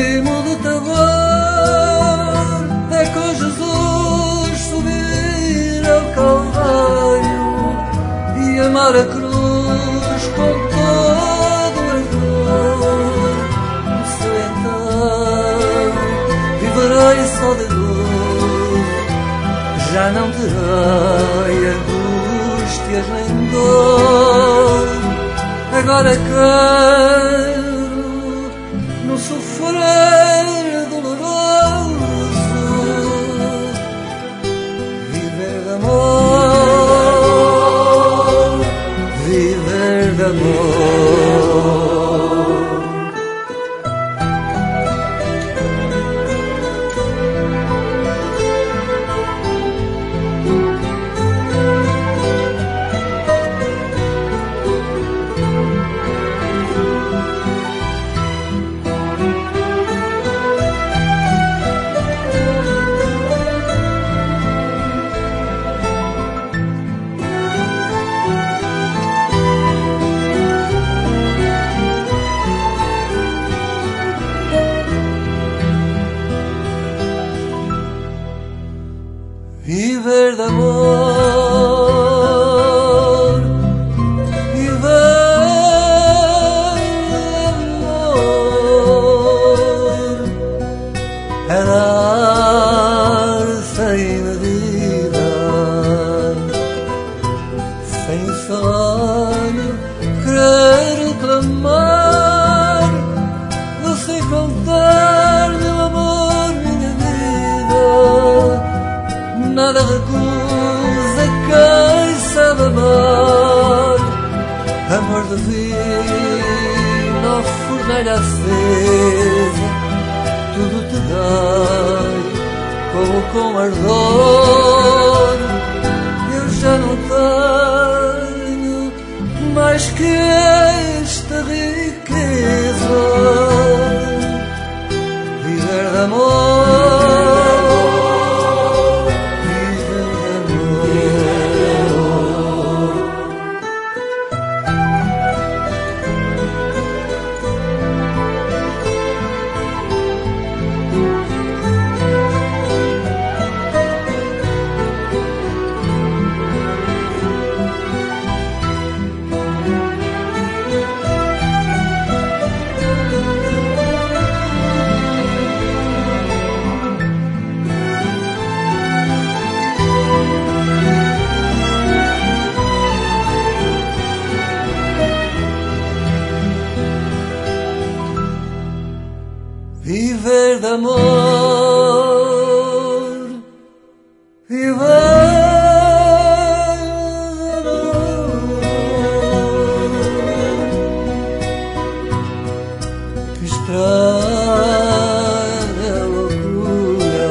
primo do Tabor, é com Jesus subir ao Calvário e amar a cruz com todo o ardor. No céu então viverei só de luz, já não terei angústias nem dor. Agora quero no sofrer doloroso viver de amor, viver de amor. Viver de amor, viver de amor, é dar sem medida, sem sonho, querer clamar, doce contar meu amor, minha vida. Nada recusa quem sabe amar, amor divino, fornalha acesa, tudo te dai como com ardor. Eu já não tenho mais que esta riqueza, viver de amor. Viver de amor, viver de amor. Que estranha loucura,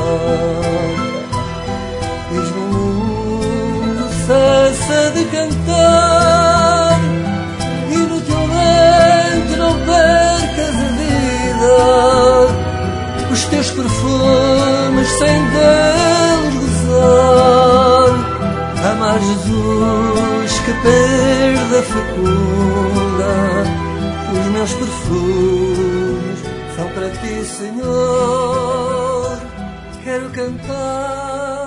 diz-me o mundo cessa de cantar, inutilmente não percas a vida, os teus perfumes sem deles gozar. Amar Jesus que perda fecunda, os meus perfumes são para ti, Senhor. Quero cantar